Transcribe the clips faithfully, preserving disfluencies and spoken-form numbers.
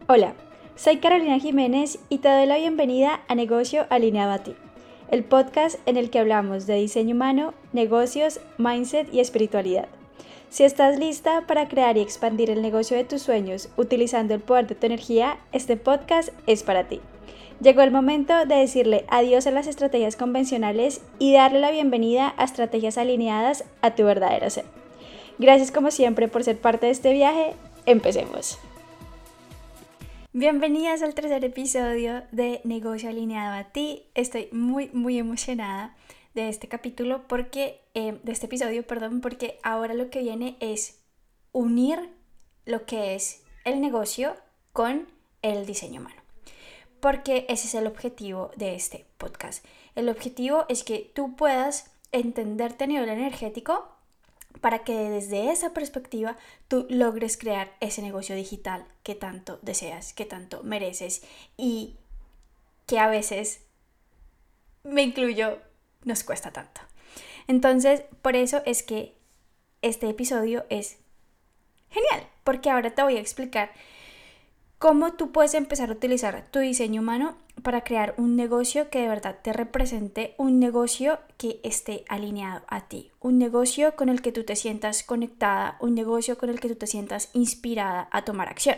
Hola, soy Carolina Jiménez y te doy la bienvenida a Negocio Alineado a Ti, el podcast en el que hablamos de diseño humano, negocios, mindset y espiritualidad. Si estás lista para crear y expandir el negocio de tus sueños utilizando el poder de tu energía, este podcast es para ti. Llegó el momento de decirle adiós a las estrategias convencionales y darle la bienvenida a estrategias alineadas a tu verdadero ser. Gracias como siempre por ser parte de este viaje. Empecemos. Bienvenidas al tercer episodio de Negocio Alineado a Ti. Estoy muy muy emocionada de este capítulo porque, eh, de este episodio, perdón, porque ahora lo que viene es unir lo que es el negocio con el diseño humano. Porque ese es el objetivo de este podcast. El objetivo es que tú puedas entenderte a nivel energético para que desde esa perspectiva tú logres crear ese negocio digital que tanto deseas, que tanto mereces y que a veces, me incluyo, nos cuesta tanto. Entonces, por eso es que este episodio es genial, porque ahora te voy a explicar cómo tú puedes empezar a utilizar tu diseño humano para crear un negocio que de verdad te represente, un negocio que esté alineado a ti, un negocio con el que tú te sientas conectada, un negocio con el que tú te sientas inspirada a tomar acción.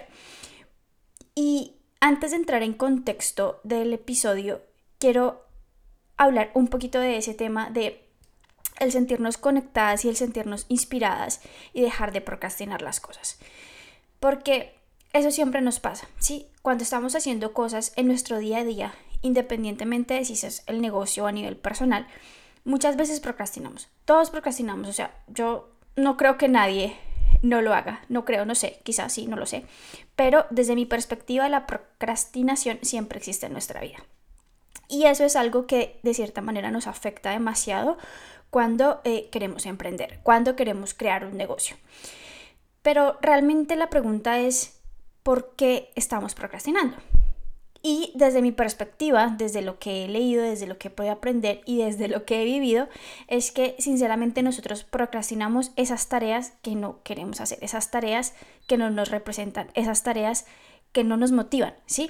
Y antes de entrar en contexto del episodio, quiero hablar un poquito de ese tema de el sentirnos conectadas y el sentirnos inspiradas y dejar de procrastinar las cosas. Porque eso siempre nos pasa, ¿sí? Cuando estamos haciendo cosas en nuestro día a día, independientemente de si es el negocio o a nivel personal, muchas veces procrastinamos. Todos procrastinamos, o sea, yo no creo que nadie no lo haga, no creo, no sé, quizás sí, no lo sé. Pero desde mi perspectiva, la procrastinación siempre existe en nuestra vida. Y eso es algo que de cierta manera nos afecta demasiado cuando eh, queremos emprender, cuando queremos crear un negocio. Pero realmente la pregunta es, ¿por qué estamos procrastinando? Y desde mi perspectiva, desde lo que he leído, desde lo que he podido aprender y desde lo que he vivido, es que sinceramente nosotros procrastinamos esas tareas que no queremos hacer, esas tareas que no nos representan, esas tareas que no nos motivan, ¿sí?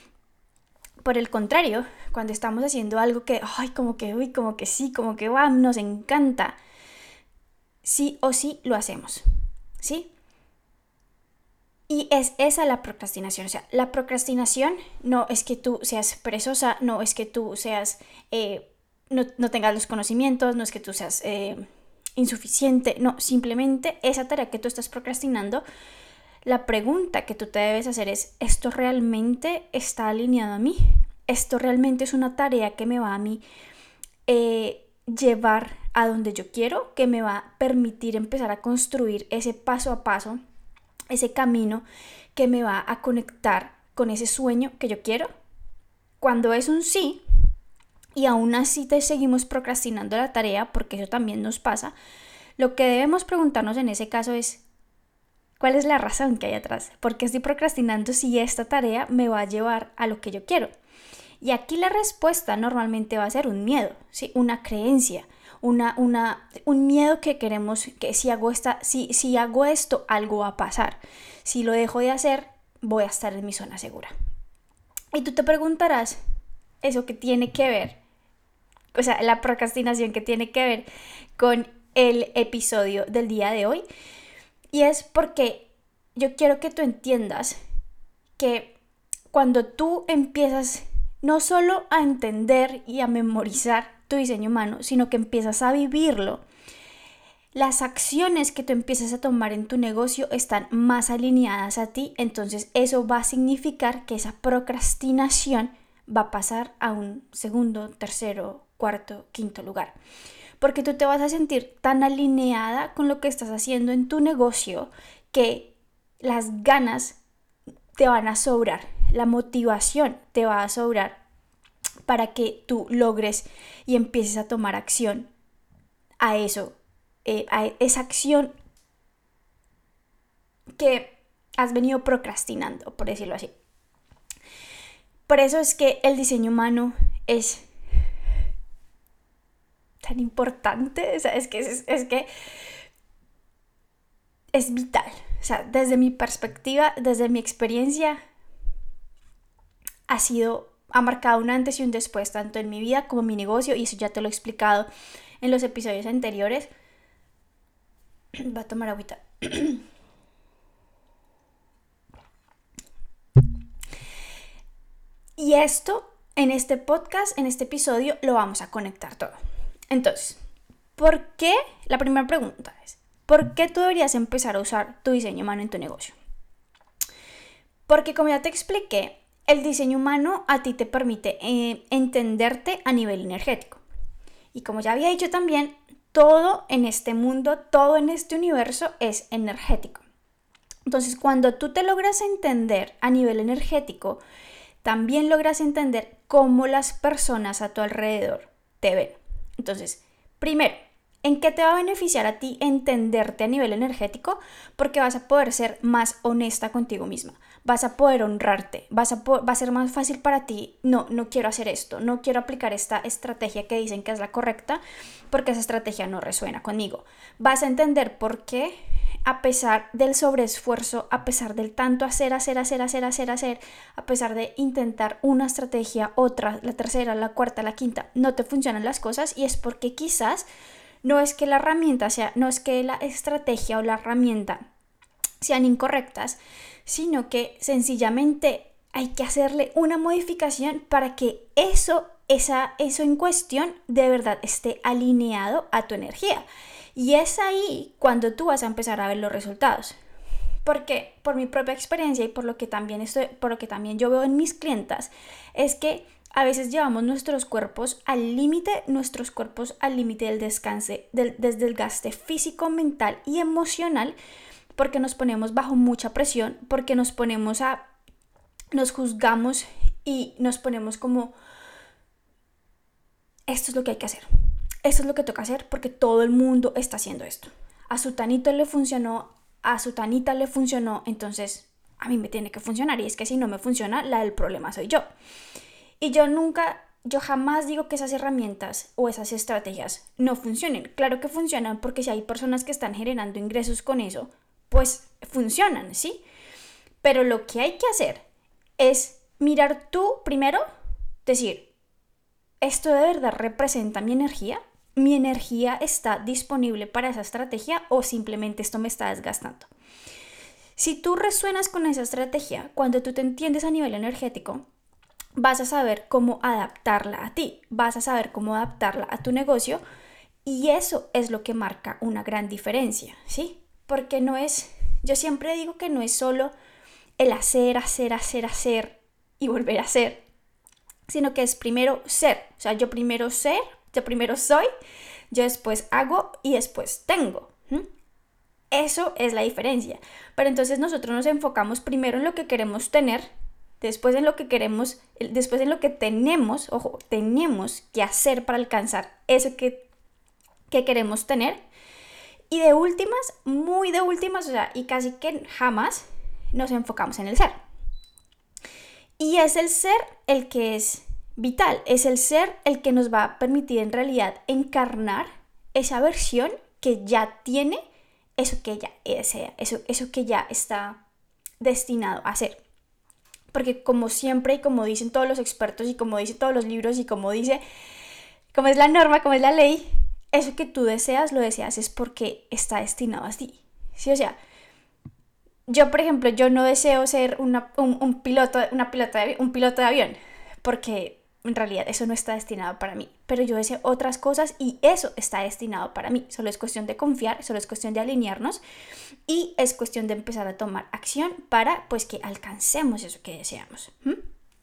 Por el contrario, cuando estamos haciendo algo que, ay, como que, uy, como que sí, como que, wow, nos encanta, sí o sí lo hacemos, ¿sí? Y es esa la procrastinación, o sea, la procrastinación no es que tú seas perezosa, no es que tú seas, eh, no, no tengas los conocimientos, no es que tú seas eh, insuficiente, no, simplemente esa tarea que tú estás procrastinando, la pregunta que tú te debes hacer es, ¿esto realmente está alineado a mí? ¿Esto realmente es una tarea que me va a mí eh, llevar a donde yo quiero, que me va a permitir empezar a construir ese paso a paso, ese camino que me va a conectar con ese sueño que yo quiero? Cuando es un sí y aún así te seguimos procrastinando la tarea, porque eso también nos pasa, lo que debemos preguntarnos en ese caso es, ¿cuál es la razón que hay atrás? ¿Por qué estoy procrastinando si esta tarea me va a llevar a lo que yo quiero? Y aquí la respuesta normalmente va a ser un miedo, ¿sí? Una creencia, Una, una, un miedo que queremos, que si hago, esta, si, si hago esto, algo va a pasar. Si lo dejo de hacer, voy a estar en mi zona segura. Y tú te preguntarás, ¿eso qué tiene que ver? O sea, la procrastinación que tiene que ver con el episodio del día de hoy. Y es porque yo quiero que tú entiendas que cuando tú empiezas no solo a entender y a memorizar tu diseño humano, sino que empiezas a vivirlo, las acciones que tú empiezas a tomar en tu negocio están más alineadas a ti, entonces eso va a significar que esa procrastinación va a pasar a un segundo, tercero, cuarto, quinto lugar. Porque tú te vas a sentir tan alineada con lo que estás haciendo en tu negocio que las ganas te van a sobrar, la motivación te va a sobrar para que tú logres y empieces a tomar acción a eso, eh, a esa acción que has venido procrastinando, por decirlo así. Por eso es que el diseño humano es tan importante, o sea, es que es, es que es vital. O sea, desde mi perspectiva, desde mi experiencia, ha sido, ha marcado un antes y un después, tanto en mi vida como en mi negocio, y eso ya te lo he explicado en los episodios anteriores. Voy a tomar agüita. Y esto, en este podcast, en este episodio, lo vamos a conectar todo. Entonces, ¿por qué? La primera pregunta es, ¿por qué tú deberías empezar a usar tu diseño humano en tu negocio? Porque como ya te expliqué, el diseño humano a ti te permite eh, entenderte a nivel energético. Y como ya había dicho también, todo en este mundo, todo en este universo es energético. Entonces, cuando tú te logras entender a nivel energético, también logras entender cómo las personas a tu alrededor te ven. Entonces, primero, ¿en qué te va a beneficiar a ti entenderte a nivel energético? Porque vas a poder ser más honesta contigo misma, vas a poder honrarte, vas a po- va a ser más fácil para ti, no, no quiero hacer esto, no quiero aplicar esta estrategia que dicen que es la correcta, porque esa estrategia no resuena conmigo. Vas a entender por qué, a pesar del sobreesfuerzo, a pesar del tanto hacer, hacer, hacer, hacer, hacer, hacer, a pesar de intentar una estrategia, otra, la tercera, la cuarta, la quinta, no te funcionan las cosas, y es porque quizás no es que la herramienta sea, no es que la estrategia o la herramienta sean incorrectas, sino que sencillamente hay que hacerle una modificación para que eso, esa, eso en cuestión de verdad esté alineado a tu energía. Y es ahí cuando tú vas a empezar a ver los resultados. Porque por mi propia experiencia y por lo que también estoy, por lo que también yo veo en mis clientas, es que a veces llevamos nuestros cuerpos al límite, nuestros cuerpos al límite del descanso, del desgaste físico, mental y emocional, porque nos ponemos bajo mucha presión, porque nos ponemos a, nos juzgamos y nos ponemos como, esto es lo que hay que hacer, esto es lo que toca hacer porque todo el mundo está haciendo esto. A Sutanito le funcionó, a Sutanita le funcionó, entonces a mí me tiene que funcionar, y es que si no me funciona, la del problema soy yo. Y yo nunca, yo jamás digo que esas herramientas o esas estrategias no funcionen. Claro que funcionan, porque si hay personas que están generando ingresos con eso, pues funcionan, ¿sí? Pero lo que hay que hacer es mirar tú primero, decir, ¿esto de verdad representa mi energía? ¿Mi energía está disponible para esa estrategia o simplemente esto me está desgastando? Si tú resuenas con esa estrategia, cuando tú te entiendes a nivel energético, vas a saber cómo adaptarla a ti, vas a saber cómo adaptarla a tu negocio, y eso es lo que marca una gran diferencia, ¿sí? Porque no es, yo siempre digo que no es solo el hacer, hacer, hacer, hacer y volver a hacer, sino que es primero ser. O sea, yo primero ser, yo primero soy, yo después hago y después tengo. ¿Mm? Eso es la diferencia. Pero entonces nosotros nos enfocamos primero en lo que queremos tener, después en lo que queremos, después en lo que tenemos, ojo, tenemos que hacer para alcanzar eso que, que queremos tener. Y de últimas, muy de últimas, o sea, y casi que jamás nos enfocamos en el ser. Y es el ser el que es vital, es el ser el que nos va a permitir en realidad encarnar esa versión que ya tiene eso que ya desea, eso, eso que ya está destinado a ser. Porque como siempre y como dicen todos los expertos y como dicen todos los libros y como dice, como es la norma, como es la ley, eso que tú deseas, lo deseas es porque está destinado a ti. ¿Sí? O sea, yo, por ejemplo, yo no deseo ser una, un, un, piloto, una pilota de, un piloto de avión, porque en realidad eso no está destinado para mí. Pero yo deseo otras cosas y eso está destinado para mí. Solo es cuestión de confiar, solo es cuestión de alinearnos y es cuestión de empezar a tomar acción para pues que alcancemos eso que deseamos. ¿Mm?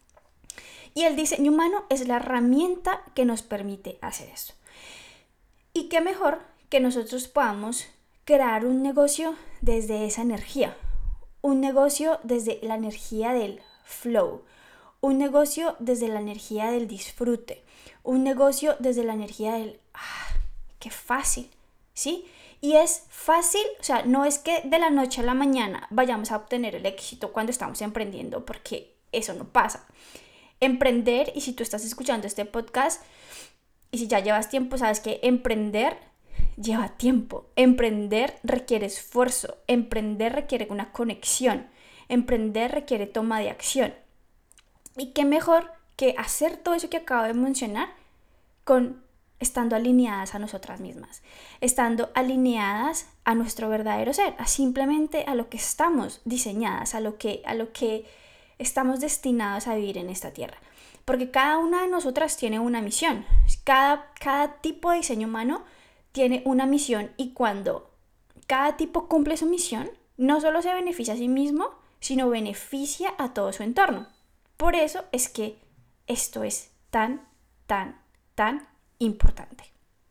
Y el diseño humano es la herramienta que nos permite hacer eso. Y qué mejor que nosotros podamos crear un negocio desde esa energía. Un negocio desde la energía del flow. Un negocio desde la energía del disfrute. Un negocio desde la energía del ¡ah, qué fácil! ¿Sí? Y es fácil, o sea, no es que de la noche a la mañana vayamos a obtener el éxito cuando estamos emprendiendo, porque eso no pasa. Emprender, y si tú estás escuchando este podcast, y si ya llevas tiempo, sabes que emprender lleva tiempo. Emprender requiere esfuerzo. Emprender requiere una conexión. Emprender requiere toma de acción. Y qué mejor que hacer todo eso que acabo de mencionar con estando alineadas a nosotras mismas, estando alineadas a nuestro verdadero ser, a simplemente a lo que estamos diseñadas, a lo que, a lo que estamos destinados a vivir en esta tierra. Porque cada una de nosotras tiene una misión, cada, cada tipo de diseño humano tiene una misión, y cuando cada tipo cumple su misión, no solo se beneficia a sí mismo, sino beneficia a todo su entorno. Por eso es que esto es tan, tan, tan importante.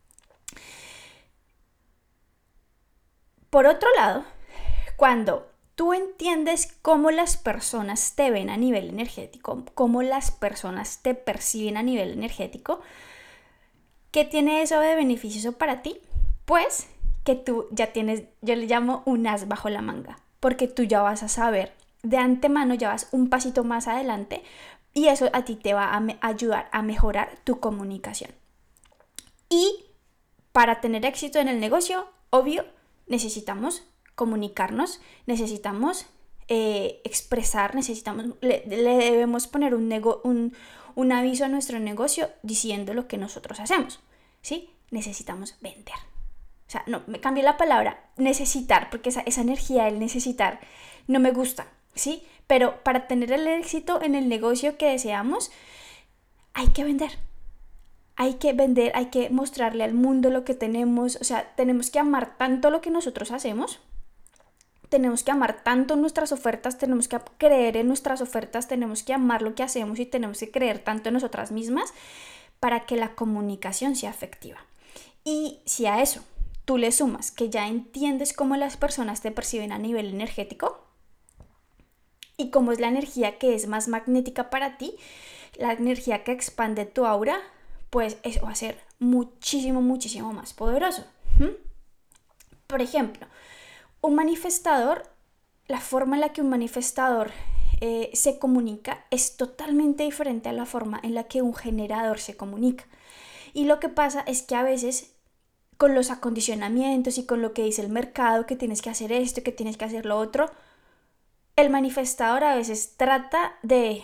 Por otro lado, cuando tú entiendes cómo las personas te ven a nivel energético, cómo las personas te perciben a nivel energético, ¿qué tiene eso de beneficioso para ti? Pues que tú ya tienes, yo le llamo un as bajo la manga, porque tú ya vas a saber de antemano, ya vas un pasito más adelante, y eso a ti te va a me- ayudar a mejorar tu comunicación. Y para tener éxito en el negocio, obvio, necesitamos comunicarnos, necesitamos eh, expresar, necesitamos, le, le debemos poner un, nego, un, un aviso a nuestro negocio diciendo lo que nosotros hacemos, ¿sí? Necesitamos vender. O sea, no, me cambié la palabra necesitar, porque esa, esa energía del necesitar no me gusta, ¿sí? Pero para tener el éxito en el negocio que deseamos, hay que vender. Hay que vender, hay que mostrarle al mundo lo que tenemos. O sea, tenemos que amar tanto lo que nosotros hacemos. Tenemos que amar tanto nuestras ofertas, tenemos que creer en nuestras ofertas, tenemos que amar lo que hacemos y tenemos que creer tanto en nosotras mismas para que la comunicación sea efectiva. Y si a eso tú le sumas que ya entiendes cómo las personas te perciben a nivel energético y cómo es la energía que es más magnética para ti, la energía que expande tu aura, pues eso va a ser muchísimo, muchísimo más poderoso. ¿Mm? Por ejemplo, un manifestador, la forma en la que un manifestador eh, se comunica es totalmente diferente a la forma en la que un generador se comunica. Y lo que pasa es que a veces, con los acondicionamientos y con lo que dice el mercado, que tienes que hacer esto, que tienes que hacer lo otro, el manifestador a veces trata de,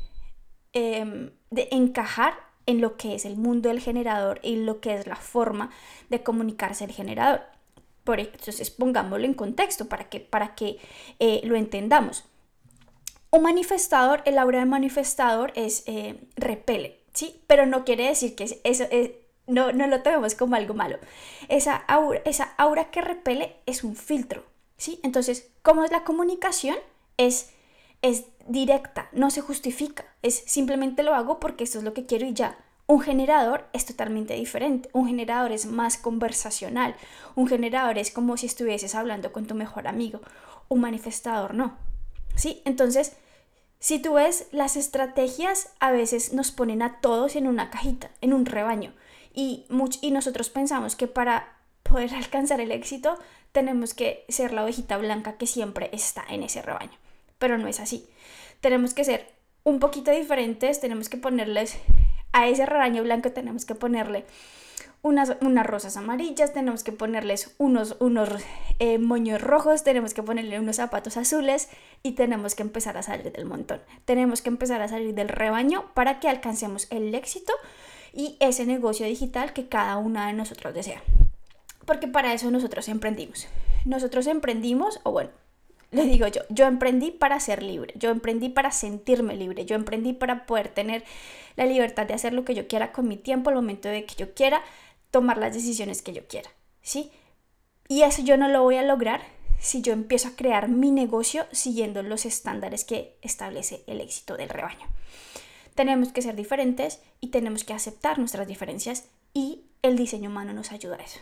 eh, de encajar en lo que es el mundo del generador y lo que es la forma de comunicarse el generador. Por, entonces pongámoslo en contexto para que, para que eh, lo entendamos. Un manifestador, el aura de manifestador es eh, repele, ¿sí? Pero no quiere decir que eso es, no, no lo tomemos como algo malo. Esa aura, esa aura que repele es un filtro, ¿sí? Entonces, ¿cómo es la comunicación? Es, es directa, no se justifica, es simplemente lo hago porque esto es lo que quiero y ya. Un generador es totalmente diferente. Un generador es más conversacional. Un generador es como si estuvieses hablando con tu mejor amigo. Un manifestador no. ¿Sí? Entonces, si tú ves, las estrategias a veces nos ponen a todos en una cajita, en un rebaño. Y, much- y nosotros pensamos que para poder alcanzar el éxito tenemos que ser la ovejita blanca que siempre está en ese rebaño. Pero no es así. Tenemos que ser un poquito diferentes, tenemos que ponerles a ese rebaño blanco, tenemos que ponerle unas, unas rosas amarillas, tenemos que ponerles unos, unos eh, moños rojos, tenemos que ponerle unos zapatos azules y tenemos que empezar a salir del montón. Tenemos que empezar a salir del rebaño para que alcancemos el éxito y ese negocio digital que cada una de nosotros desea. Porque para eso nosotros emprendimos. Nosotros emprendimos, o bueno, le digo yo, yo emprendí para ser libre, yo emprendí para sentirme libre, yo emprendí para poder tener la libertad de hacer lo que yo quiera con mi tiempo, al momento de que yo quiera, tomar las decisiones que yo quiera, ¿sí? Y eso yo no lo voy a lograr si yo empiezo a crear mi negocio siguiendo los estándares que establece el éxito del rebaño. Tenemos que ser diferentes y tenemos que aceptar nuestras diferencias y el diseño humano nos ayuda a eso.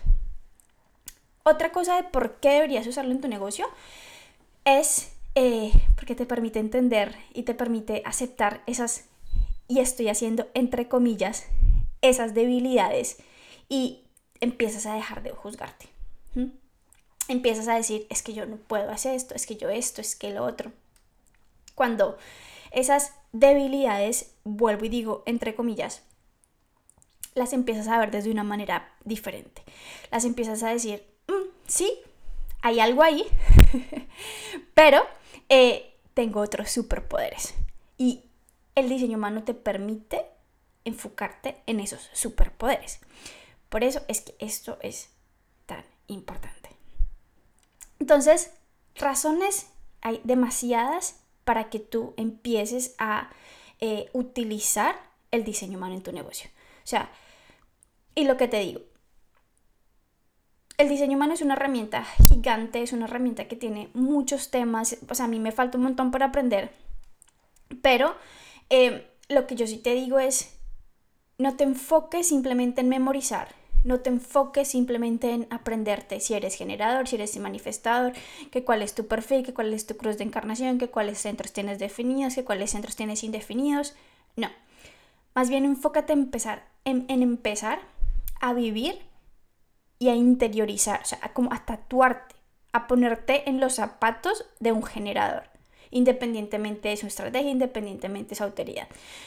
Otra cosa de por qué deberías usarlo en tu negocio es eh, porque te permite entender y te permite aceptar esas, y estoy haciendo entre comillas, esas debilidades y empiezas a dejar de juzgarte. ¿Mm? Empiezas a decir, es que yo no puedo hacer esto, es que yo esto, es que lo otro. Cuando esas debilidades, vuelvo y digo entre comillas, las empiezas a ver desde una manera diferente. Las empiezas a decir, mm, sí, hay algo ahí, pero eh, tengo otros superpoderes. Y el diseño humano te permite enfocarte en esos superpoderes. Por eso es que esto es tan importante. Entonces, razones hay demasiadas para que tú empieces a eh, utilizar el diseño humano en tu negocio. O sea, y lo que te digo, el diseño humano es una herramienta gigante, es una herramienta que tiene muchos temas. O sea, a mí me falta un montón por aprender, pero eh, lo que yo sí te digo es, no te enfoques simplemente en memorizar, no te enfoques simplemente en aprenderte si eres generador, si eres manifestador, que cuál es tu perfil, que cuál es tu cruz de encarnación, que cuáles centros tienes definidos, que cuáles centros tienes indefinidos. No, más bien enfócate en empezar, en, en empezar a vivir y a interiorizar, o sea, a, como a tatuarte, a ponerte en los zapatos de un generador, independientemente de su estrategia, independientemente de su autoridad.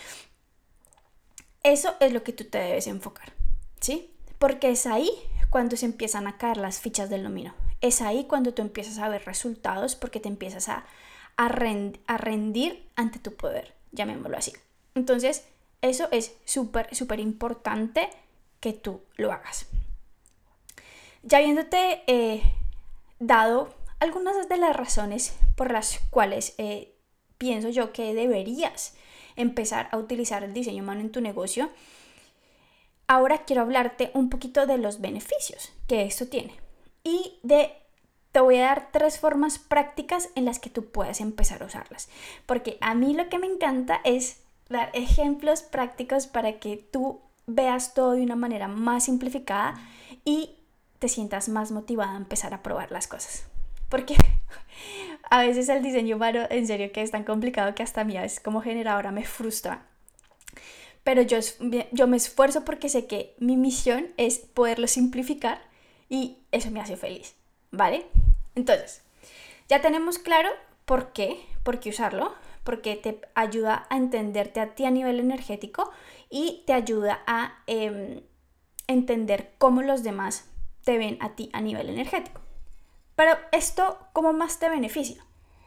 Eso es lo que tú te debes enfocar, ¿sí? Porque es ahí cuando se empiezan a caer las fichas del dominó. Es ahí cuando tú empiezas a ver resultados, porque te empiezas a, a, rend, a rendir ante tu poder, llamémoslo así. Entonces, eso es súper, súper importante que tú lo hagas. Ya habiéndote eh, dado algunas de las razones por las cuales eh, pienso yo que deberías empezar a utilizar el diseño humano en tu negocio, ahora quiero hablarte un poquito de los beneficios que esto tiene y de te voy a dar tres formas prácticas en las que tú puedes empezar a usarlas, porque a mí lo que me encanta es dar ejemplos prácticos para que tú veas todo de una manera más simplificada y te sientas más motivada a empezar a probar las cosas. Porque a veces el diseño humano, en serio, que es tan complicado que hasta a mí a veces como generadora me frustra. Pero yo, yo me esfuerzo porque sé que mi misión es poderlo simplificar y eso me hace feliz, ¿vale? Entonces, ya tenemos claro por qué, por qué usarlo, porque te ayuda a entenderte a ti a nivel energético y te ayuda a eh, entender cómo los demás te ven a ti a nivel energético. Pero esto, ¿cómo más te beneficia?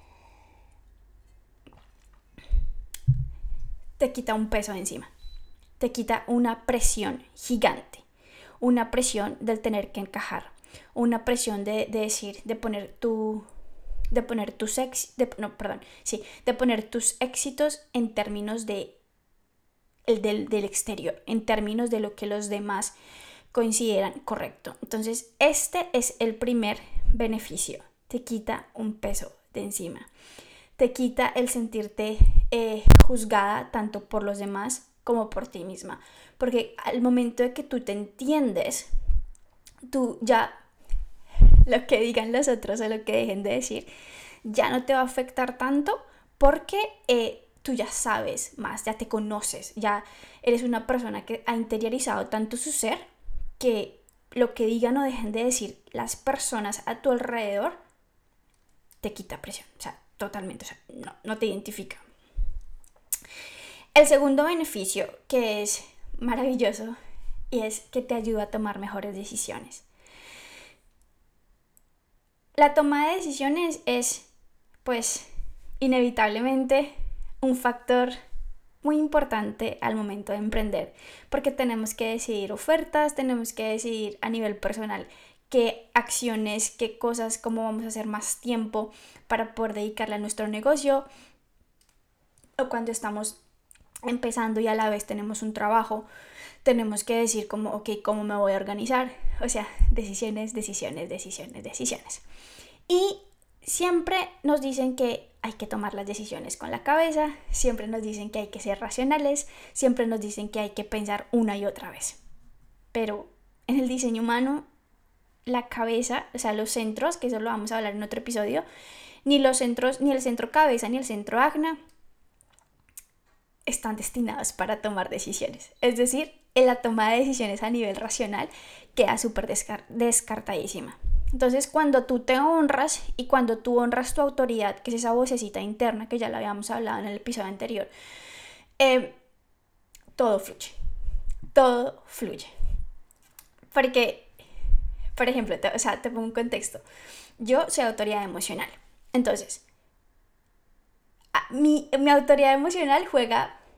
Te quita un peso de encima. Te quita una presión gigante. Una presión del tener que encajar. Una presión de, de decir, de poner tu... De poner tus ex, de, no, perdón, sí, de poner tus éxitos en términos de el del, del exterior, en términos de lo que los demás consideran correcto. Entonces, este es el primer beneficio. Te quita un peso de encima. Te quita el sentirte eh, juzgada tanto por los demás como por ti misma. Porque al momento de que tú te entiendes, tú ya lo que digan los otros o lo que dejen de decir ya no te va a afectar tanto porque eh, tú ya sabes más, ya te conoces, ya eres una persona que ha interiorizado tanto su ser que lo que digan o dejen de decir las personas a tu alrededor te quita presión, o sea, totalmente, o sea, no, no te identifica. El segundo beneficio, que es maravilloso, y es que te ayuda a tomar mejores decisiones. La toma de decisiones es, pues, inevitablemente un factor muy importante al momento de emprender, porque tenemos que decidir ofertas, tenemos que decidir a nivel personal qué acciones, qué cosas, cómo vamos a hacer más tiempo para poder dedicarle a nuestro negocio, o cuando estamos empezando y a la vez tenemos un trabajo, tenemos que decir como, ok, ¿cómo me voy a organizar? O sea, decisiones, decisiones, decisiones, decisiones. Y siempre nos dicen que hay que tomar las decisiones con la cabeza, siempre nos dicen que hay que ser racionales, siempre nos dicen que hay que pensar una y otra vez. Pero en el diseño humano, la cabeza, o sea, los centros, que eso lo vamos a hablar en otro episodio, ni los centros, ni el centro cabeza, ni el centro acna, están destinados para tomar decisiones. Es decir, en la toma de decisiones a nivel racional queda súper descar- descartadísima. Entonces, cuando tú te honras y cuando tú honras tu autoridad, que es esa vocecita interna que ya la habíamos hablado en el episodio anterior, eh, todo fluye. Todo fluye. Porque, por ejemplo, te, o sea, te pongo un contexto. Yo soy autoridad emocional. Entonces, mi, mi autoridad emocional juega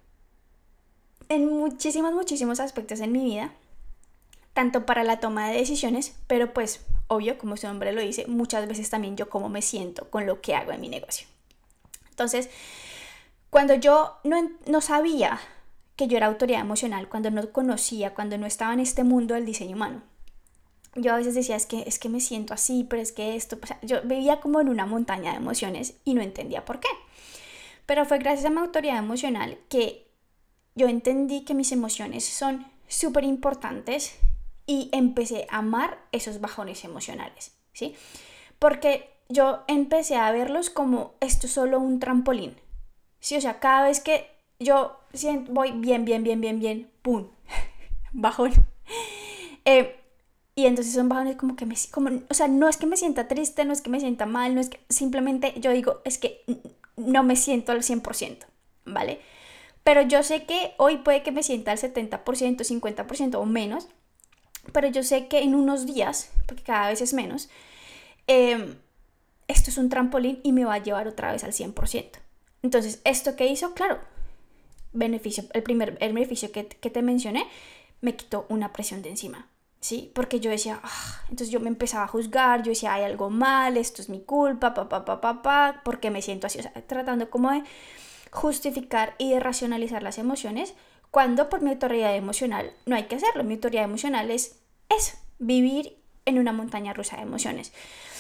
en muchísimos, muchísimos aspectos en mi vida, tanto para la toma de decisiones, pero pues obvio, como su nombre lo dice, muchas veces también yo cómo me siento con lo que hago en mi negocio. Entonces, cuando yo no, no sabía que yo era autoridad emocional, cuando no conocía, cuando no estaba en este mundo del diseño humano, yo a veces decía, es que, es que me siento así, pero es que esto, o sea, yo vivía como en una montaña de emociones y no entendía por qué. Pero fue gracias a mi autoridad emocional que yo entendí que mis emociones son súper importantes y empecé a amar esos bajones emocionales, ¿sí? Porque yo empecé a verlos como esto es solo un trampolín, ¿sí? O sea, cada vez que yo siento, voy bien, bien, bien, bien, bien, ¡pum! Bajón. Eh, y entonces son bajones como que me... Como, o sea, no es que me sienta triste, no es que me sienta mal, no es que... Simplemente yo digo, es que no me siento al cien por ciento, ¿vale? Pero yo sé que hoy puede que me sienta al setenta por ciento, cincuenta por ciento o menos, pero yo sé que en unos días, porque cada vez es menos, eh, esto es un trampolín y me va a llevar otra vez al cien por ciento. Entonces, ¿esto qué hizo? Claro, beneficio, el primer el beneficio que, que te mencioné, me quitó una presión de encima, ¿sí? Porque yo decía, ah, entonces yo me empezaba a juzgar, yo decía, hay algo mal, esto es mi culpa, pa, pa, pa, pa, pa, porque me siento así, o sea, tratando como de justificar y de racionalizar las emociones, cuando por mi autoridad emocional no hay que hacerlo. Mi autoridad emocional es eso, vivir en una montaña rusa de emociones.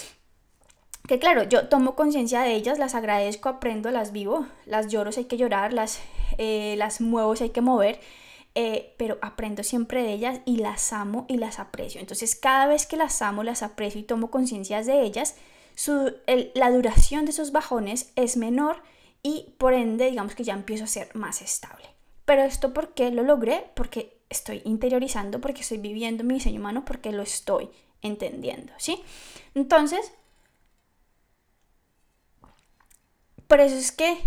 Que claro, yo tomo conciencia de ellas, las agradezco, aprendo, las vivo, las lloro si hay que llorar, las, eh, las muevo si hay que mover, eh, pero aprendo siempre de ellas y las amo y las aprecio. Entonces cada vez que las amo, las aprecio y tomo conciencia de ellas, su, el, la duración de esos bajones es menor y por ende digamos que ya empiezo a ser más estable. Pero esto ¿por qué lo logré? Porque estoy interiorizando, porque estoy viviendo mi diseño humano, porque lo estoy entendiendo, ¿sí? Entonces, por eso es que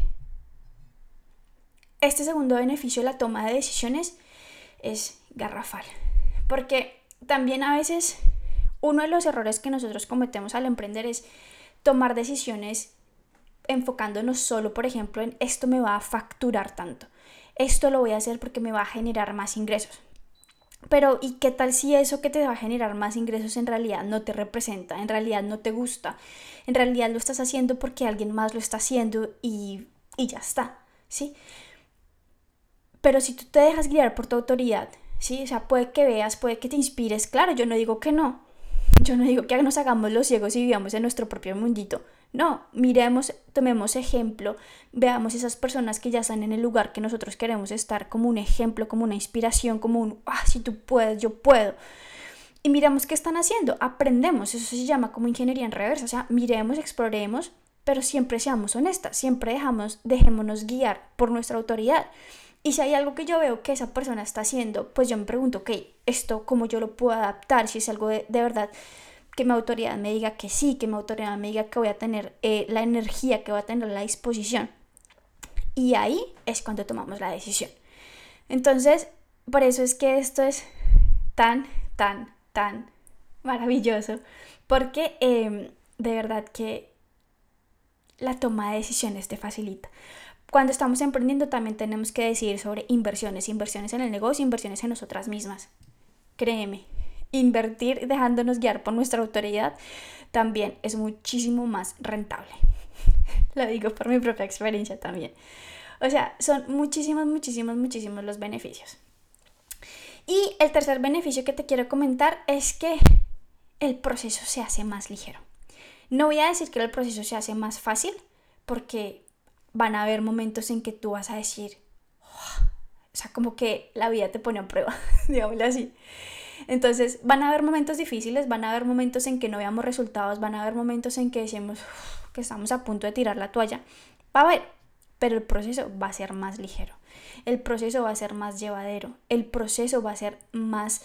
este segundo beneficio de la toma de decisiones es garrafal. Porque también a veces uno de los errores que nosotros cometemos al emprender es tomar decisiones enfocándonos solo, por ejemplo, en esto me va a facturar tanto. Esto lo voy a hacer porque me va a generar más ingresos. Pero ¿y qué tal si eso que te va a generar más ingresos en realidad no te representa, en realidad no te gusta, en realidad lo estás haciendo porque alguien más lo está haciendo y, y ya está, ¿sí? Pero si tú te dejas guiar por tu autoridad, ¿sí? O sea, puede que veas, puede que te inspires, claro, yo no digo que no, yo no digo que nos hagamos los ciegos y vivamos en nuestro propio mundito. No, miremos, tomemos ejemplo, veamos esas personas que ya están en el lugar que nosotros queremos estar como un ejemplo, como una inspiración, como un, ah, si tú puedes, yo puedo. Y miramos qué están haciendo, aprendemos, eso se llama como ingeniería en reversa, o sea, miremos, exploremos, pero siempre seamos honestas, siempre dejamos, dejémonos guiar por nuestra autoridad. Y si hay algo que yo veo que esa persona está haciendo, pues yo me pregunto, ok, esto cómo yo lo puedo adaptar, si es algo de, de verdad que mi autoridad me diga que sí, que mi autoridad me diga que voy a tener eh, la energía, que voy a tener la disposición. Y ahí es cuando tomamos la decisión. Entonces, por eso es que esto es tan, tan, tan maravilloso, porque eh, de verdad que la toma de decisiones te facilita. Cuando estamos emprendiendo también tenemos que decidir sobre inversiones, inversiones en el negocio, inversiones en nosotras mismas. Créeme, invertir dejándonos guiar por nuestra autoridad también es muchísimo más rentable. Lo digo por mi propia experiencia también. O sea, son muchísimos, muchísimos, muchísimos los beneficios. Y el tercer beneficio que te quiero comentar es que el proceso se hace más ligero. No voy a decir que el proceso se hace más fácil, porque van a haber momentos en que tú vas a decir, oh, o sea, como que la vida te pone a prueba, digámoslo así. Entonces van a haber momentos difíciles, van a haber momentos en que no veamos resultados, van a haber momentos en que decimos que estamos a punto de tirar la toalla. Va a haber, pero el proceso va a ser más ligero, el proceso va a ser más llevadero, el proceso va a ser más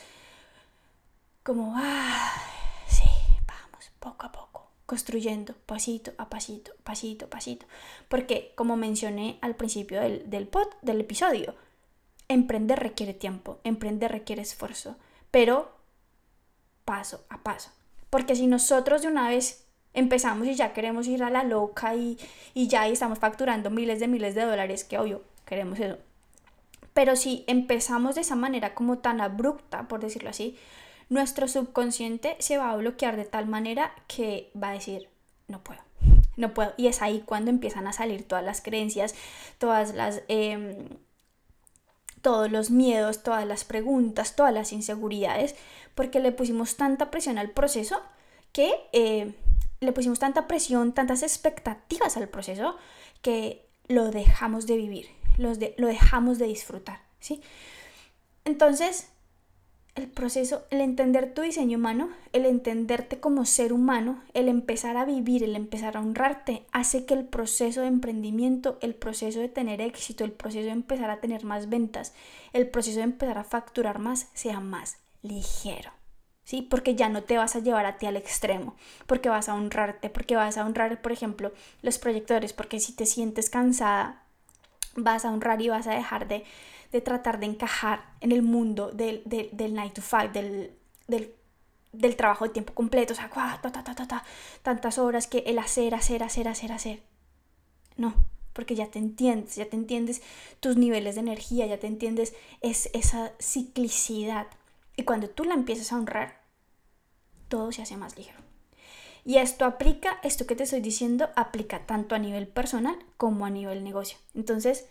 como, ah, sí, vamos, poco a poco, construyendo pasito a pasito, pasito a pasito. Porque como mencioné al principio del, del, pod, del episodio, emprender requiere tiempo, emprender requiere esfuerzo, pero paso a paso. Porque si nosotros de una vez empezamos y ya queremos ir a la loca y, y ya estamos facturando miles de miles de dólares, que obvio queremos eso, Pero si empezamos de esa manera como tan abrupta, por decirlo así, nuestro subconsciente se va a bloquear de tal manera que va a decir, no puedo, no puedo. Y es ahí cuando empiezan a salir todas las creencias, todas las, eh, todos los miedos, todas las preguntas, todas las inseguridades, porque le pusimos tanta presión al proceso que eh, le pusimos tanta presión, tantas expectativas al proceso que lo dejamos de vivir, los de, lo dejamos de disfrutar, ¿sí? Entonces, el proceso, el entender tu diseño humano, el entenderte como ser humano, el empezar a vivir, el empezar a honrarte, hace que el proceso de emprendimiento, el proceso de tener éxito, el proceso de empezar a tener más ventas, el proceso de empezar a facturar más, sea más ligero, ¿sí? Porque ya no te vas a llevar a ti al extremo, porque vas a honrarte, porque vas a honrar, por ejemplo, los proyectores, porque si te sientes cansada, vas a honrar y vas a dejar de de tratar de encajar en el mundo del, del, del nine to five, del, del, del trabajo de tiempo completo, o sea, ta, ta, ta, ta, ta, tantas horas que el hacer, hacer, hacer, hacer, hacer. No, porque ya te entiendes, ya te entiendes tus niveles de energía, ya te entiendes es, esa ciclicidad. Y cuando tú la empiezas a honrar, todo se hace más ligero. Y esto aplica, esto que te estoy diciendo, aplica tanto a nivel personal como a nivel negocio. Entonces,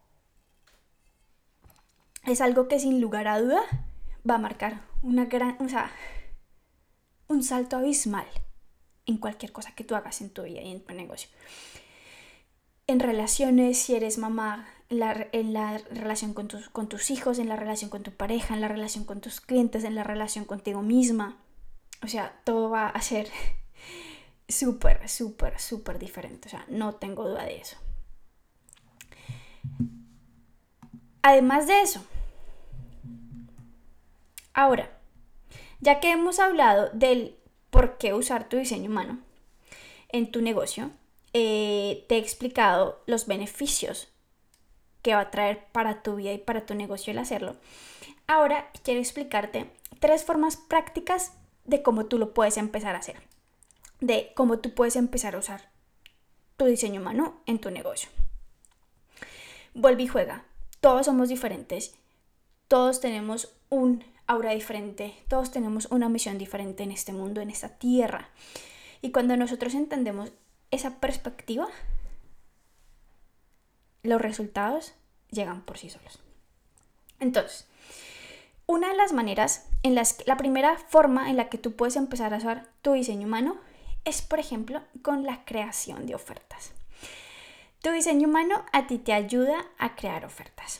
es algo que sin lugar a duda va a marcar una gran, o sea, un salto abismal en cualquier cosa que tú hagas en tu vida y en tu negocio. En relaciones, si eres mamá, en la, en la relación con tus, con tus hijos, en la relación con tu pareja, en la relación con tus clientes, en la relación contigo misma. O sea, todo va a ser súper, súper, súper diferente. O sea, no tengo duda de eso. Además de eso, ahora, ya que hemos hablado del por qué usar tu diseño humano en tu negocio, eh, te he explicado los beneficios que va a traer para tu vida y para tu negocio el hacerlo. Ahora quiero explicarte tres formas prácticas de cómo tú lo puedes empezar a hacer, de cómo tú puedes empezar a usar tu diseño humano en tu negocio. Vuelve y juega. Todos somos diferentes. Todos tenemos un aura diferente. Todos tenemos una misión diferente en este mundo, en esta tierra. Y cuando nosotros entendemos esa perspectiva, los resultados llegan por sí solos. Entonces, una de las maneras, en las que, la primera forma en la que tú puedes empezar a usar tu diseño humano es, por ejemplo, con la creación de ofertas. Tu diseño humano a ti te ayuda a crear ofertas.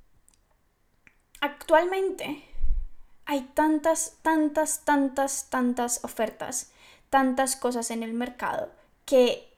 Actualmente hay tantas, tantas, tantas, tantas ofertas, tantas cosas en el mercado que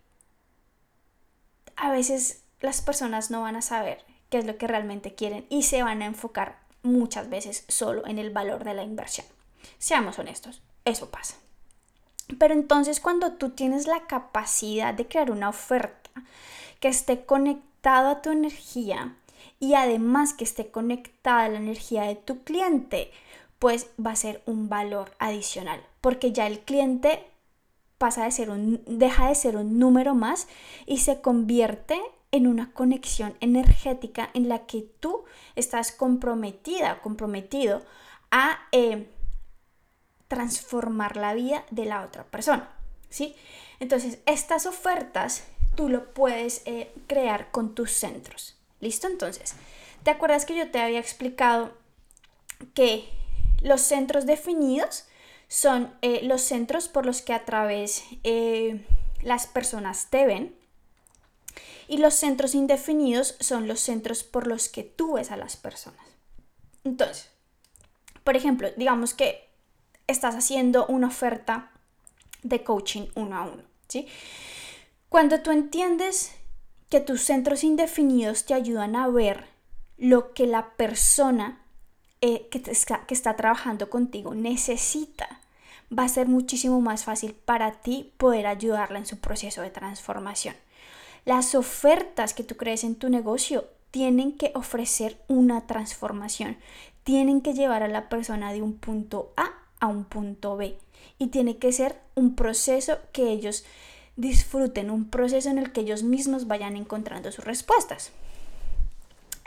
a veces las personas no van a saber qué es lo que realmente quieren y se van a enfocar muchas veces solo en el valor de la inversión. Seamos honestos, eso pasa. Pero entonces cuando tú tienes la capacidad de crear una oferta que esté conectada a tu energía y además que esté conectada a la energía de tu cliente, pues va a ser un valor adicional, porque ya el cliente pasa de ser un, deja de ser un número más y se convierte en una conexión energética en la que tú estás comprometida, comprometido a eh, transformar la vida de la otra persona, ¿sí? Entonces, estas ofertas tú lo puedes eh, crear con tus centros. ¿Listo? Entonces, ¿te acuerdas que yo te había explicado que los centros definidos son eh, los centros por los que a través eh, las personas te ven? Y los centros indefinidos son los centros por los que tú ves a las personas. Entonces, por ejemplo, digamos que estás haciendo una oferta de coaching uno a uno, ¿sí? Cuando tú entiendes que tus centros indefinidos te ayudan a ver lo que la persona eh, que, te está, que está trabajando contigo necesita, va a ser muchísimo más fácil para ti poder ayudarla en su proceso de transformación. Las ofertas que tú crees en tu negocio tienen que ofrecer una transformación, tienen que llevar a la persona de un punto A a un punto B y tiene que ser un proceso que ellos disfruten, un proceso en el que ellos mismos vayan encontrando sus respuestas.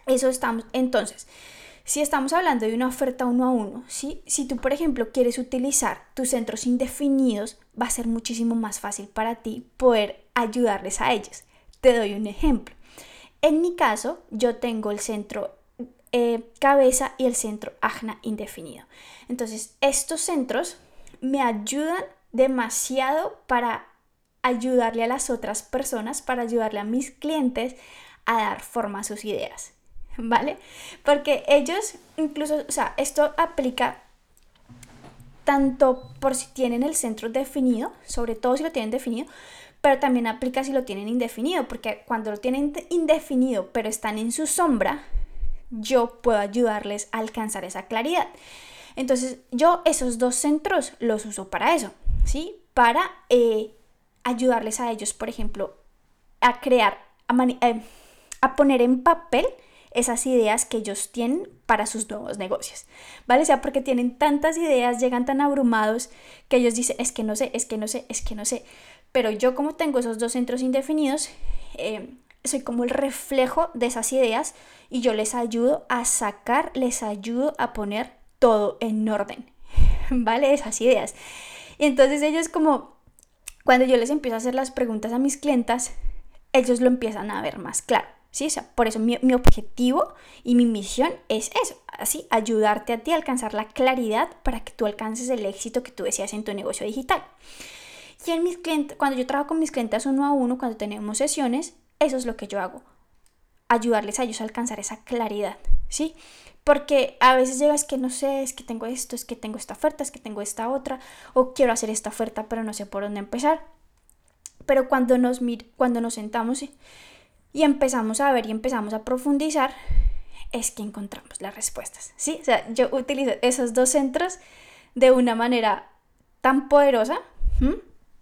Eso estamos, entonces, si estamos hablando de una oferta uno a uno, ¿sí? Si tú, por ejemplo, quieres utilizar tus centros indefinidos, va a ser muchísimo más fácil para ti poder ayudarles a ellos. Te doy un ejemplo. En mi caso, yo tengo el centro eh, cabeza y el centro ajna indefinido. Entonces, estos centros me ayudan demasiado para ayudarle a las otras personas, para ayudarle a mis clientes a dar forma a sus ideas, ¿vale? Porque ellos incluso, o sea, esto aplica tanto por si tienen el centro definido, sobre todo si lo tienen definido, pero también aplica si lo tienen indefinido, porque cuando lo tienen indefinido pero están en su sombra, yo puedo ayudarles a alcanzar esa claridad. Entonces yo esos dos centros los uso para eso, ¿sí? Para eh, ayudarles a ellos, por ejemplo, a crear, a, mani- eh, a poner en papel esas ideas que ellos tienen para sus nuevos negocios, ¿vale? O sea, porque tienen tantas ideas, llegan tan abrumados que ellos dicen, es que no sé, es que no sé, es que no sé. Pero yo, como tengo esos dos centros indefinidos, eh, soy como el reflejo de esas ideas y yo les ayudo a sacar, les ayudo a poner todo en orden, ¿vale? Esas ideas. Y entonces ellos, como cuando yo les empiezo a hacer las preguntas a mis clientas, ellos lo empiezan a ver más claro, ¿sí? O sea, por eso mi, mi objetivo y mi misión es eso, así, ayudarte a ti a alcanzar la claridad para que tú alcances el éxito que tú deseas en tu negocio digital. Y en mis clientes, cuando yo trabajo con mis clientes uno a uno, cuando tenemos sesiones, eso es lo que yo hago, ayudarles a ellos a alcanzar esa claridad, ¿sí? Porque a veces llegas que no sé, es que tengo esto, es que tengo esta oferta, es que tengo esta otra, o quiero hacer esta oferta pero no sé por dónde empezar. Pero cuando nos, mir- cuando nos sentamos y, y empezamos a ver y empezamos a profundizar, es que encontramos las respuestas, ¿sí? O sea, yo utilizo esos dos centros de una manera tan poderosa. ¿Mm?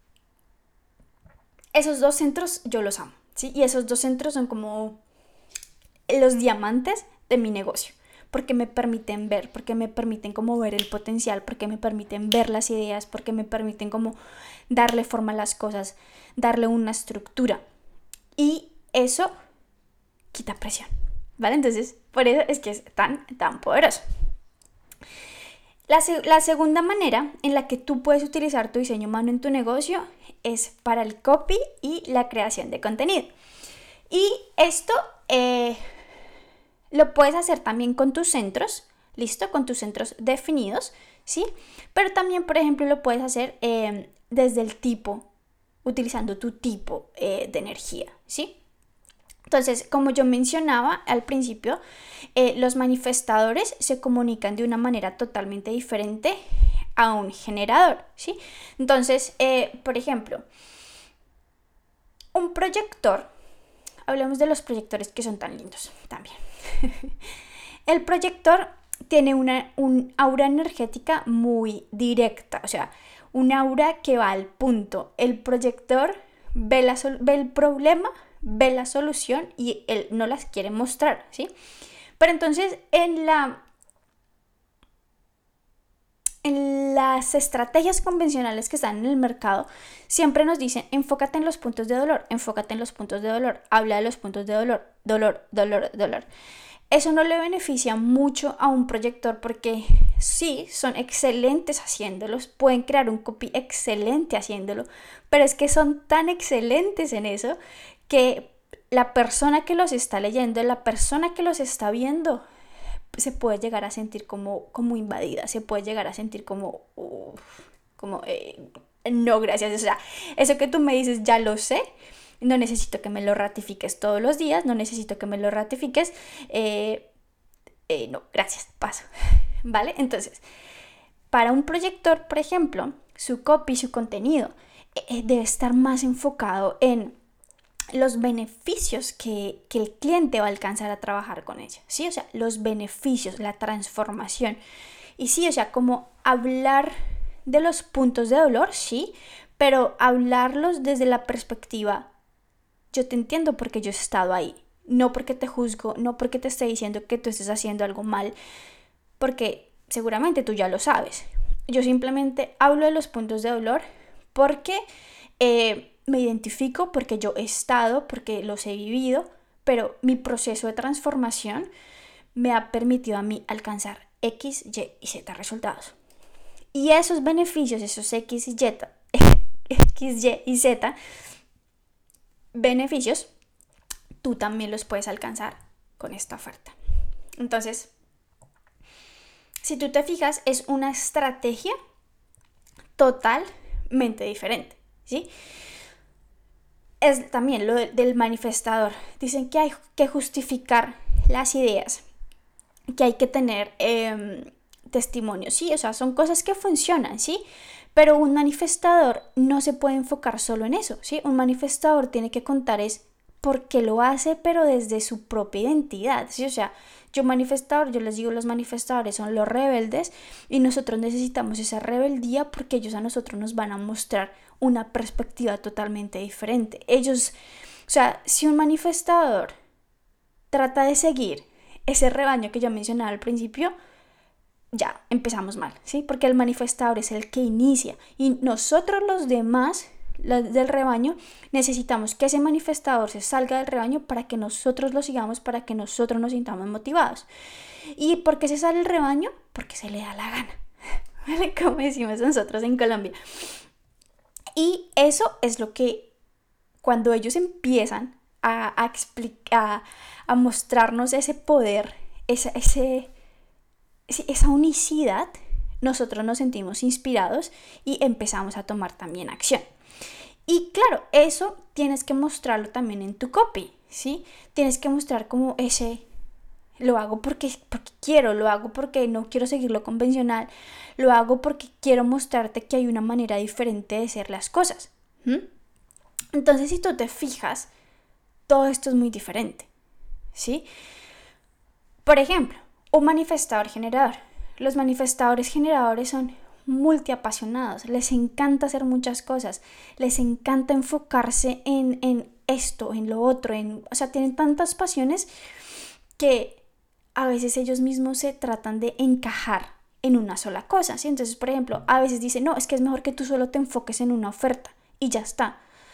Esos dos centros yo los amo, ¿sí? Y esos dos centros son como los diamantes de mi negocio, porque me permiten ver, porque me permiten como ver el potencial, porque me permiten ver las ideas, porque me permiten como darle forma a las cosas, darle una estructura. Y eso quita presión, ¿vale? Entonces, por eso es que es tan, tan poderoso. La, la segunda manera en la que tú puedes utilizar tu diseño humano en tu negocio es para el copy y la creación de contenido. Y esto eh, lo puedes hacer también con tus centros, ¿listo? Con tus centros definidos, ¿sí? Pero también, por ejemplo, lo puedes hacer eh, desde el tipo, utilizando tu tipo eh, de energía, ¿sí? Entonces, como yo mencionaba al principio, eh, los manifestadores se comunican de una manera totalmente diferente a un generador, ¿sí? Entonces, eh, por ejemplo, un proyector, hablemos de los proyectores que son tan lindos también. El proyector tiene una, un aura energética muy directa, o sea, un aura que va al punto. El proyector ve, la sol- ve el problema, ve la solución y él no las quiere mostrar, ¿sí? Pero entonces en la en las estrategias convencionales que están en el mercado siempre nos dicen enfócate en los puntos de dolor, enfócate en los puntos de dolor, habla de los puntos de dolor, dolor, dolor, dolor. Eso no le beneficia mucho a un proyector porque sí, son excelentes haciéndolos, pueden crear un copy excelente haciéndolo, pero es que son tan excelentes en eso que la persona que los está leyendo, la persona que los está viendo, se puede llegar a sentir como, como invadida, se puede llegar a sentir como, uh, como eh, no gracias, o sea, eso que tú me dices ya lo sé, no necesito que me lo ratifiques todos los días, no necesito que me lo ratifiques, eh, eh, no, gracias, paso, ¿vale? Entonces, para un proyector, por ejemplo, su copy, su contenido, eh, debe estar más enfocado en los beneficios que, que el cliente va a alcanzar a trabajar con ella, ¿sí? O sea, los beneficios, la transformación. Y sí, o sea, como hablar de los puntos de dolor, sí, pero hablarlos desde la perspectiva, yo te entiendo porque yo he estado ahí, no porque te juzgo, no porque te esté diciendo que tú estés haciendo algo mal, porque seguramente tú ya lo sabes. Yo simplemente hablo de los puntos de dolor porque... Eh, me identifico porque yo he estado, porque los he vivido, pero mi proceso de transformación me ha permitido a mí alcanzar X, Y y Z resultados. Y esos beneficios, esos X, Y, X, Y y Z beneficios, tú también los puedes alcanzar con esta oferta. Entonces, si tú te fijas, es una estrategia totalmente diferente, ¿sí? Es también lo del manifestador. Dicen que hay que justificar las ideas, que hay que tener eh, testimonios, ¿sí? O sea, son cosas que funcionan, ¿sí? Pero un manifestador no se puede enfocar solo en eso, ¿sí? Un manifestador tiene que contar es por qué lo hace, pero desde su propia identidad, ¿sí? O sea, yo manifestador, yo les digo, los manifestadores son los rebeldes y nosotros necesitamos esa rebeldía porque ellos a nosotros nos van a mostrar una perspectiva totalmente diferente. Ellos, o sea, si un manifestador trata de seguir ese rebaño que yo mencionaba al principio, ya empezamos mal, ¿sí? Porque el manifestador es el que inicia y nosotros los demás, los del rebaño, necesitamos que ese manifestador se salga del rebaño para que nosotros lo sigamos, para que nosotros nos sintamos motivados. ¿Y por qué se sale el rebaño? Porque se le da la gana, ¿vale? Como decimos nosotros en Colombia. Y eso es lo que cuando ellos empiezan a, a explicar, a mostrarnos ese poder, esa, ese, esa unicidad, nosotros nos sentimos inspirados y empezamos a tomar también acción. Y claro, eso tienes que mostrarlo también en tu copy, ¿sí? Tienes que mostrar como ese, lo hago porque, porque quiero, lo hago porque no quiero seguir lo convencional, lo hago porque quiero mostrarte que hay una manera diferente de hacer las cosas. ¿Mm? Entonces, si tú te fijas, todo esto es muy diferente, ¿sí? Por ejemplo, un manifestador generador. Los manifestadores generadores son multiapasionados, les encanta hacer muchas cosas, les encanta enfocarse en, en esto, en lo otro, en, o sea, tienen tantas pasiones que a veces ellos mismos se tratan de encajar en una sola cosa, ¿sí? Entonces, por ejemplo, a veces dicen, no, es que es mejor que tú solo te enfoques en una oferta y ya está.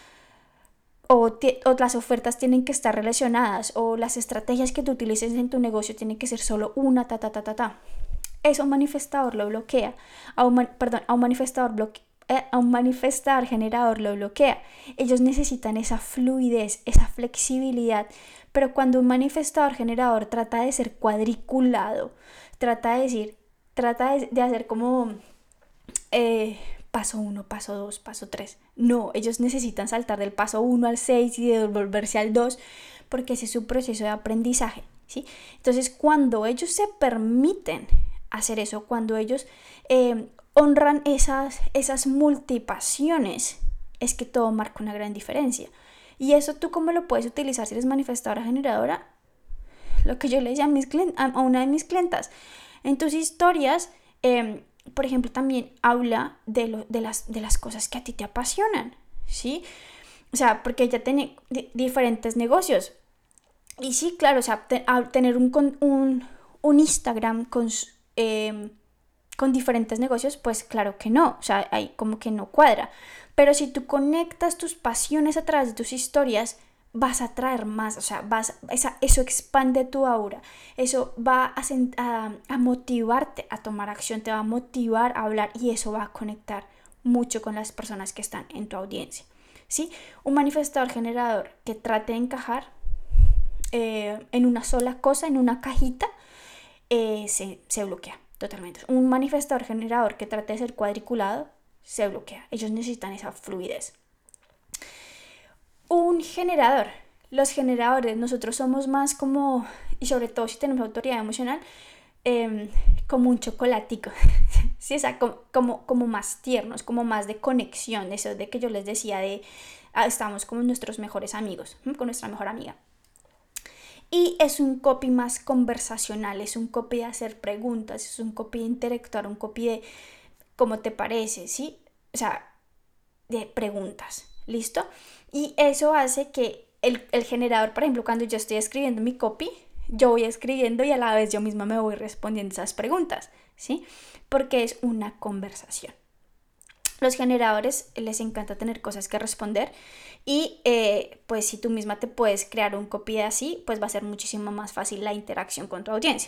O, te, o las ofertas tienen que estar relacionadas, o las estrategias que tú utilices en tu negocio tienen que ser solo una, ta, ta, ta, ta, ta. Eso un manifestador lo bloquea, a un, perdón, a un manifestador bloque, eh, a un manifestador generador lo bloquea. Ellos necesitan esa fluidez, esa flexibilidad, pero cuando un manifestador generador trata de ser cuadriculado, trata de decir, trata de, de hacer como eh, paso uno, paso dos, paso tres. No, ellos necesitan saltar del paso uno al seis y de volverse al dos, porque ese es su proceso de aprendizaje, ¿sí? Entonces, cuando ellos se permiten hacer eso, cuando ellos eh, honran esas, esas multipasiones, es que todo marca una gran diferencia. Y eso tú cómo lo puedes utilizar si eres manifestadora generadora, lo que yo le decía a, mis client- a una de mis clientas, en tus historias, eh, por ejemplo, también habla de, lo, de, las, de las cosas que a ti te apasionan, ¿sí? O sea, porque ella tiene d- diferentes negocios. Y sí, claro, o sea, te, a, tener un, un, un Instagram con... Eh, con diferentes negocios, pues claro que no, o sea, ahí como que no cuadra. Pero si tú conectas tus pasiones a través de tus historias, vas a traer más, o sea, vas, esa, eso expande tu aura, eso va a, a, a motivarte a tomar acción, te va a motivar a hablar y eso va a conectar mucho con las personas que están en tu audiencia, ¿sí? Un manifestador generador que trate de encajar eh, en una sola cosa, en una cajita, eh, se, se bloquea totalmente. Un manifestador generador que trate de ser cuadriculado se bloquea. Ellos necesitan esa fluidez. Un generador. Los generadores, nosotros somos más como, y sobre todo si tenemos autoridad emocional, eh, como un chocolatico. Sí, o sea, como, como, como más tiernos, como más de conexión. Eso de que yo les decía de, ah, estamos como nuestros mejores amigos, con nuestra mejor amiga. Y es un copy más conversacional, es un copy de hacer preguntas, es un copy de interactuar, un copy de cómo te parece, ¿sí? O sea, de preguntas, ¿listo? Y eso hace que el, el generador, por ejemplo, cuando yo estoy escribiendo mi copy, yo voy escribiendo y a la vez yo misma me voy respondiendo esas preguntas, ¿sí? Porque es una conversación. Los generadores les encanta tener cosas que responder y eh, pues si tú misma te puedes crear un copy así, pues va a ser muchísimo más fácil la interacción con tu audiencia.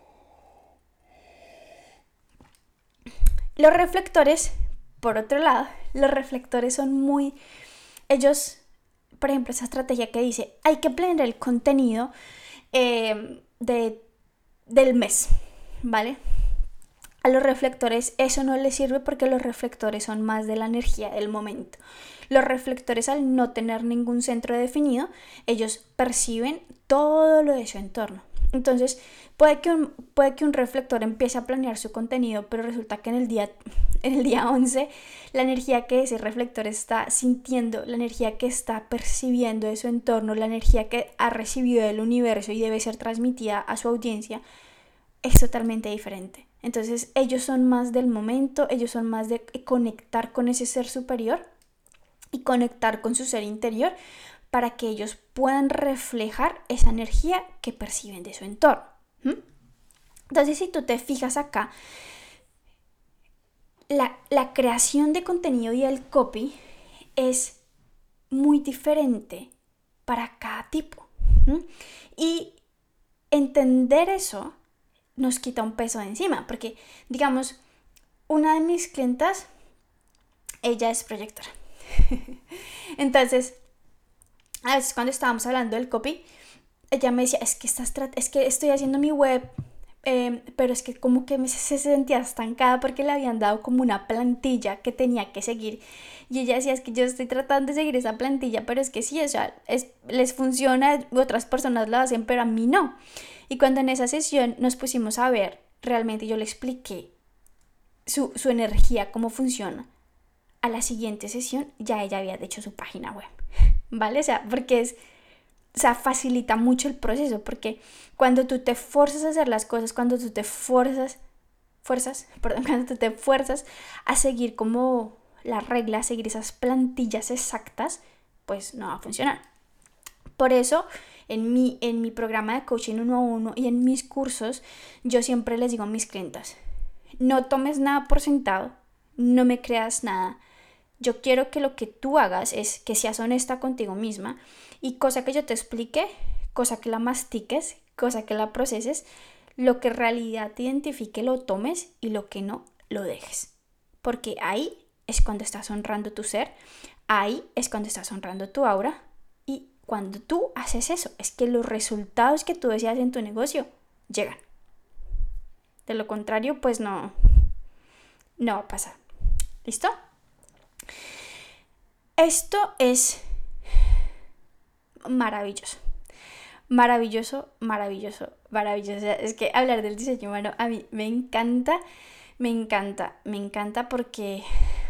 Los reflectores, por otro lado, los reflectores son muy... Ellos, por ejemplo, esa estrategia que dice, hay que planear el contenido eh, de, del mes, ¿vale? A los reflectores eso no les sirve porque los reflectores son más de la energía del momento. Los reflectores, al no tener ningún centro definido, ellos perciben todo lo de su entorno. Entonces, puede que un, puede que un reflector empiece a planear su contenido, pero resulta que en el día, en el día once, la energía que ese reflector está sintiendo, la energía que está percibiendo de su entorno, la energía que ha recibido del universo y debe ser transmitida a su audiencia, es totalmente diferente. Entonces, ellos son más del momento, ellos son más de conectar con ese ser superior y conectar con su ser interior para que ellos puedan reflejar esa energía que perciben de su entorno. ¿Mm? Entonces, si tú te fijas acá, la, la creación de contenido y el copy es muy diferente para cada tipo. ¿Mm? Y entender eso nos quita un peso de encima, porque, digamos, una de mis clientas, ella es proyectora. Entonces, a veces cuando estábamos hablando del copy, ella me decía, es que, estás es que estoy haciendo mi web, eh, pero es que como que me, se sentía estancada porque le habían dado como una plantilla que tenía que seguir. Y ella decía, es que yo estoy tratando de seguir esa plantilla, pero es que sí, o sea, es, les funciona, otras personas lo hacen, pero a mí no. Y cuando en esa sesión nos pusimos a ver, realmente yo le expliqué su, su energía, cómo funciona. A la siguiente sesión ya ella había hecho su página web, ¿vale? O sea, porque es, o sea, facilita mucho el proceso, porque cuando tú te fuerzas a hacer las cosas, cuando tú te fuerzas, fuerzas, perdón, cuando tú te fuerzas a seguir como las reglas, a seguir esas plantillas exactas, pues no va a funcionar. Por eso, en mi, en mi programa de coaching uno a uno y en mis cursos, yo siempre les digo a mis clientas, no tomes nada por sentado, no me creas nada. Yo quiero que lo que tú hagas es que seas honesta contigo misma y cosa que yo te explique, cosa que la mastiques, cosa que la proceses, lo que en realidad te identifique lo tomes y lo que no lo dejes. Porque ahí es cuando estás honrando tu ser, ahí es cuando estás honrando tu aura y cuando tú haces eso, es que los resultados que tú deseas en tu negocio llegan. De lo contrario, pues no, no va a pasar. ¿Listo? Esto es maravilloso. Maravilloso, maravilloso, maravilloso. Es que hablar del diseño humano a mí me encanta, me encanta, me encanta porque...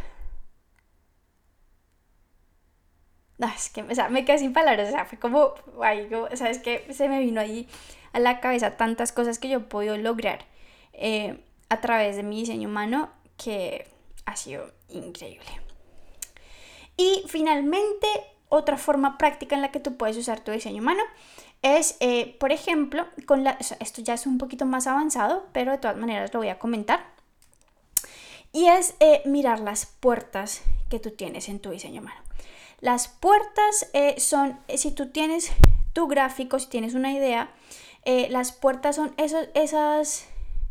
No, es que, o sea, me quedé sin palabras, o sea, fue como, ay, como, o sea, es que se me vino ahí a la cabeza tantas cosas que yo he podido lograr eh, a través de mi diseño humano que ha sido increíble. Y finalmente, otra forma práctica en la que tú puedes usar tu diseño humano es, eh, por ejemplo, con la, o sea, esto ya es un poquito más avanzado, pero de todas maneras lo voy a comentar, y es eh, mirar las puertas que tú tienes en tu diseño humano. Las puertas eh, son, si tú tienes tu gráfico, si tienes una idea, eh, las puertas son esos, esas,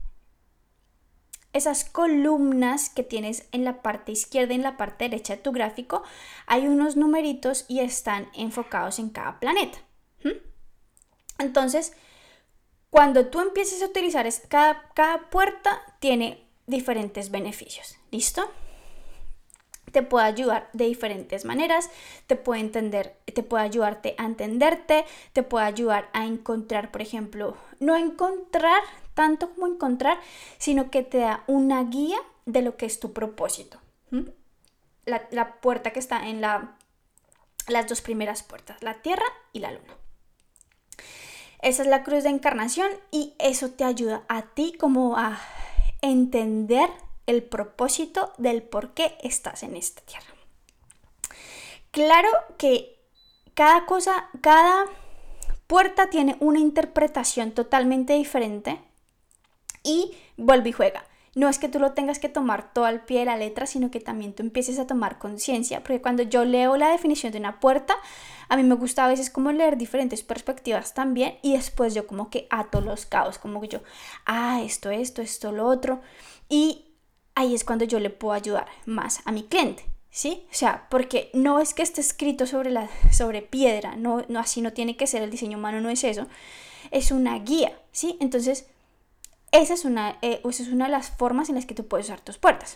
esas columnas que tienes en la parte izquierda y en la parte derecha de tu gráfico. Hay unos numeritos y están enfocados en cada planeta. ¿Mm? Entonces, cuando tú empieces a utilizar es, cada, cada puerta tiene diferentes beneficios. ¿Listo? Te puede ayudar de diferentes maneras, te puede entender, te puede ayudarte a entenderte, te puede ayudar a encontrar, por ejemplo, no encontrar tanto como encontrar, sino que te da una guía de lo que es tu propósito. ¿Mm? La, la puerta que está en la, las dos primeras puertas, la Tierra y la Luna. Esa es la cruz de encarnación y eso te ayuda a ti como a entender el propósito del por qué estás en esta tierra. Claro que cada cosa, cada puerta tiene una interpretación totalmente diferente y vuelve y juega. no es que tú lo tengas que tomar todo al pie de la letra, sino que también tú empieces a tomar conciencia, porque cuando yo leo la definición de una puerta, a mí me gusta a veces como leer diferentes perspectivas también, y después yo como que ato los cabos, como que yo, ah, esto, esto, esto, lo otro, y ahí es cuando yo le puedo ayudar más a mi cliente, ¿sí? O sea, porque no es que esté escrito sobre, la, sobre piedra, no, no, así no tiene que ser, el diseño humano no es eso, es una guía, ¿sí? Entonces, esa es una, eh, esa es una de las formas en las que tú puedes usar tus puertas.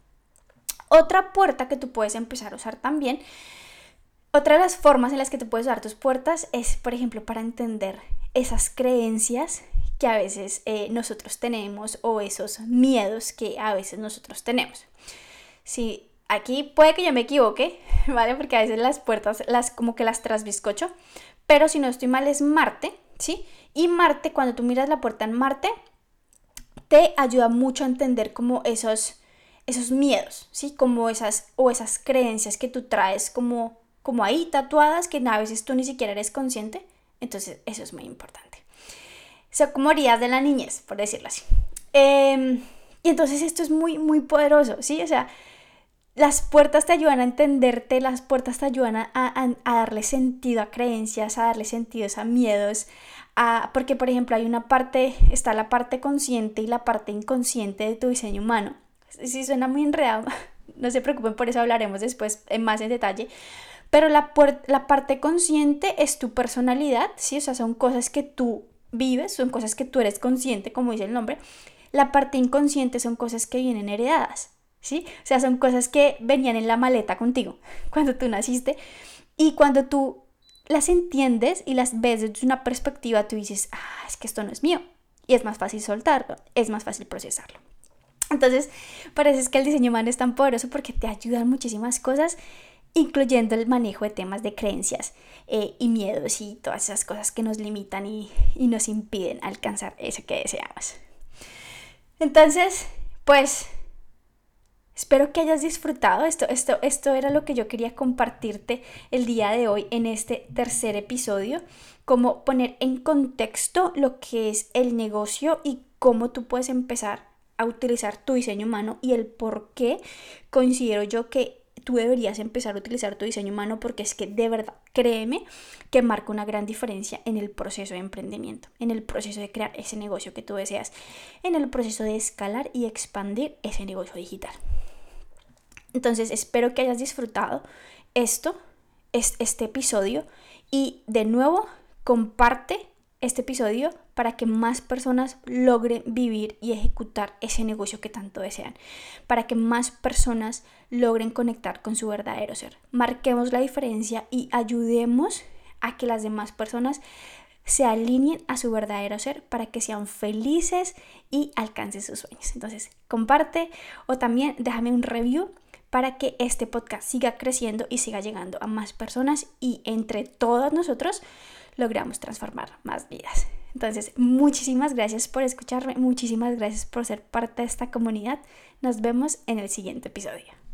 Otra puerta que tú puedes empezar a usar también, otra de las formas en las que tú puedes usar tus puertas es, por ejemplo, para entender esas creencias que a veces eh, nosotros tenemos o esos miedos que a veces nosotros tenemos. Sí, aquí puede que yo me equivoque, ¿vale? Porque a veces las puertas las como que las trasbiscocho, pero si no estoy mal es Marte, ¿sí? Y Marte, cuando tú miras la puerta en Marte, te ayuda mucho a entender como esos, esos miedos, ¿sí? Como esas, o esas creencias que tú traes como, como ahí tatuadas, que a veces tú ni siquiera eres consciente. Entonces eso es muy importante. Son como heridas de la niñez, por decirlo así. Eh, y entonces esto es muy, muy poderoso, ¿sí? O sea, las puertas te ayudan a entenderte, las puertas te ayudan a, a, a darle sentido a creencias, a darle sentido a miedos, a, porque por ejemplo hay una parte, está la parte consciente y la parte inconsciente de tu diseño humano. Si suena muy enredado, no se preocupen, por eso hablaremos después más en detalle, pero la, la parte consciente es tu personalidad, ¿sí? O sea, son cosas que tú vives, son cosas que tú eres consciente, como dice el nombre. La parte inconsciente son cosas que vienen heredadas, ¿sí? O sea, son cosas que venían en la maleta contigo cuando tú naciste, y cuando tú las entiendes y las ves desde una perspectiva, tú dices, ah, es que esto no es mío, y es más fácil soltarlo, es más fácil procesarlo. Entonces, por eso es que el diseño humano es tan poderoso, porque te ayudan muchísimas cosas, incluyendo el manejo de temas de creencias eh, y miedos y todas esas cosas que nos limitan y, y nos impiden alcanzar eso que deseamos. Entonces, pues espero que hayas disfrutado. Esto, esto, esto era lo que yo quería compartirte el día de hoy en este tercer episodio, cómo poner en contexto lo que es el negocio y cómo tú puedes empezar a utilizar tu diseño humano, y el por qué considero yo que tú deberías empezar a utilizar tu diseño humano, porque es que de verdad, créeme, que marca una gran diferencia en el proceso de emprendimiento, en el proceso de crear ese negocio que tú deseas, en el proceso de escalar y expandir ese negocio digital. Entonces espero que hayas disfrutado esto, este episodio, y de nuevo comparte este episodio para que más personas logren vivir y ejecutar ese negocio que tanto desean, para que más personas logren conectar con su verdadero ser. Marquemos la diferencia y ayudemos a que las demás personas se alineen a su verdadero ser para que sean felices y alcancen sus sueños. Entonces, comparte o también déjame un review para que este podcast siga creciendo y siga llegando a más personas, y entre todos nosotros logramos transformar más vidas. Entonces, muchísimas gracias por escucharme, muchísimas gracias por ser parte de esta comunidad. Nos vemos en el siguiente episodio.